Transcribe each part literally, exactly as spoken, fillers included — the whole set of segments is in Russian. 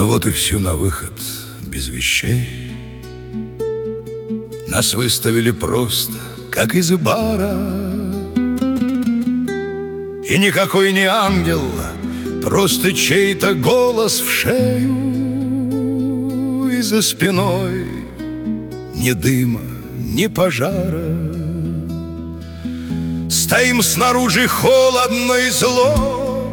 Ну вот и все на выход, без вещей. Нас выставили просто, как из бара. И никакой не ангел, просто чей-то голос в шею. И за спиной ни дыма, ни пожара. Стоим снаружи холодно и зло.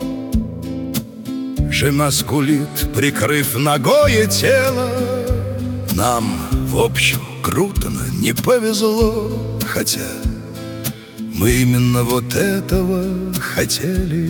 Жена скулит, прикрыв ногое тело. Нам, в общем, круто, но не повезло. Хотя мы именно вот этого хотели.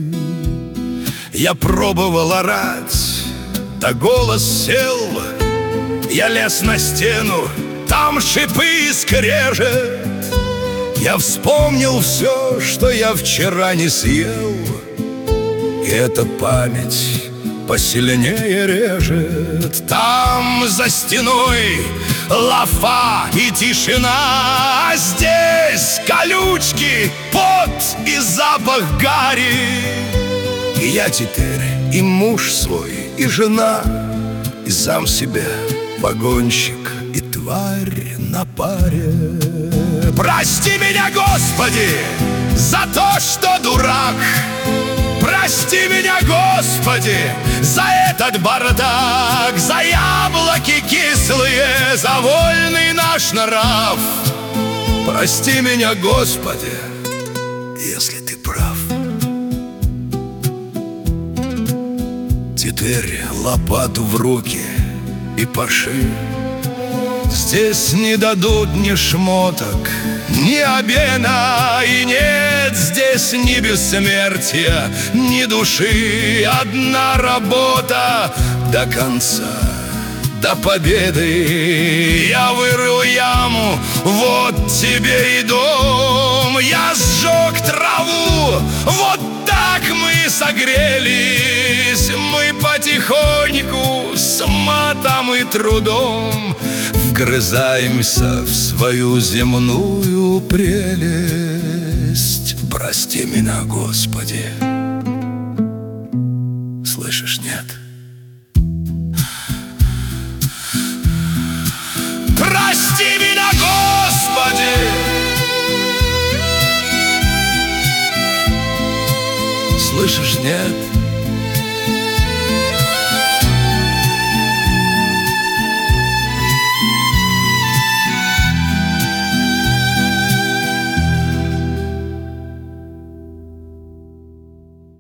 Я пробовал орать, да голос сел. Я лез на стену, там шипы и скрежет. Я вспомнил все, что я вчера не съел. И эта память посильнее режет. Там за стеной лафа и тишина, а здесь колючки, пот и запах гари. И я теперь и муж свой, и жена, и сам себе погонщик, и тварь на паре. Прости меня, Господи, за то, что дурак. Прости меня, Господи, за этот бардак, за яблоки кислые, за вольный наш нрав. Прости меня, Господи, если ты прав. Теперь лопату в руки и паши. Здесь не дадут ни шмоток, ни обена. И нет здесь ни бессмертия, ни души. Одна работа до конца, до победы. Я вырыл яму, вот тебе и дом. Я сжег траву, вот так мы согрелись. Мы потихоньку с матом и трудом вгрызаемся в свою земную прелесть. Прости меня, Господи. Слышишь, нет? Прости меня, Господи. Слышишь, нет?